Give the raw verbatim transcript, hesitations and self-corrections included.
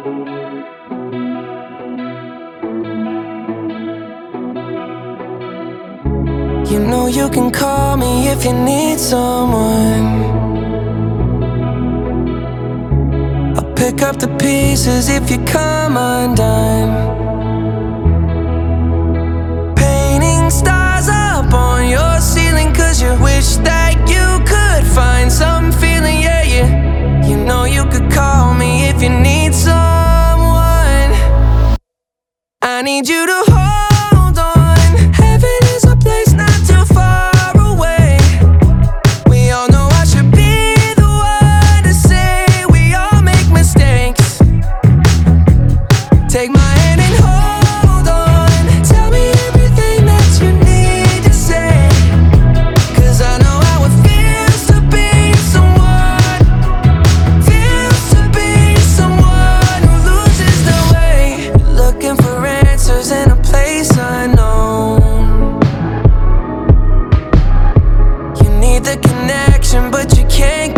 You know you can call me if you need someone. I'll pick up the pieces if you come undone. Painting stars up on your ceiling, cause you wish that you could find some feeling, yeah, yeah. You know you could call me if you need someone. I need you to hold on. Heaven is a place not too far away. We all know I should be the one to say we all make mistakes. Take my hand and hold on. Tell me everything that you need to say, cause I know how it feels to be someone. Feels to be someone who loses their way. Looking for answers in a place unknown. You need the connection, but you can't